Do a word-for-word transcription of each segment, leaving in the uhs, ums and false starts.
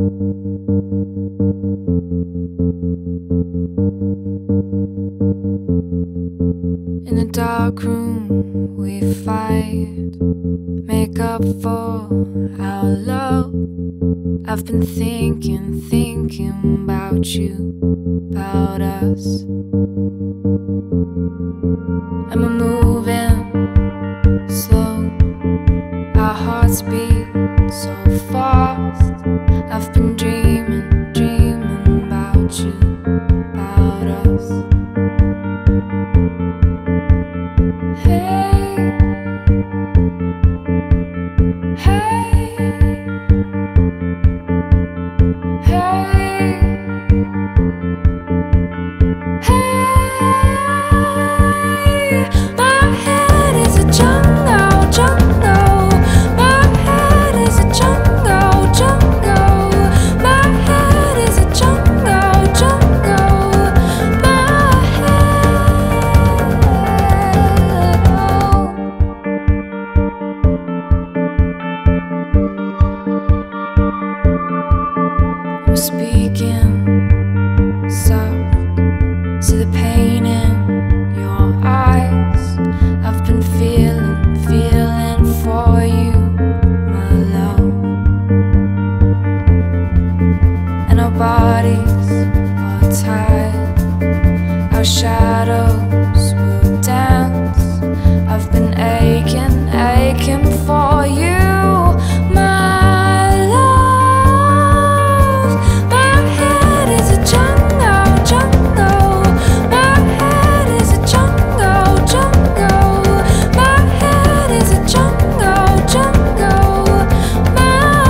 In a dark room we fight, make up for our love. I've been thinking, thinking about you, about us. And we're moving slow, our hearts beat so fast. I've been dreaming, dreaming about you, about us. Hey, hey, hey, hey. My head is a jungle, jungle. My head is a jungle, jungle. My head is a jungle, jungle. My head. I'm speaking soft to the pain in your eyes. I've been feeling, feeling for you, my love. And our bodies are tied, our shadows will dance. I've been aching, aching for you, my love. My head is a jungle, jungle. My head is a jungle, jungle. My head is a jungle, jungle. My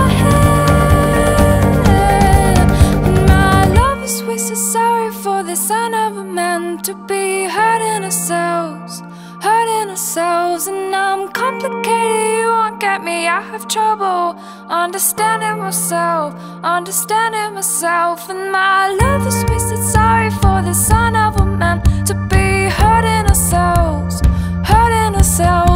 head. My love is wasted, sorry for the sign of a man to be hurting ourselves, hurting ourselves. And I'm complicated, you won't get me. I have trouble understanding myself, understanding myself. And my love is wasted, sorry for the sign of a man to be hurting ourselves, hurting ourselves.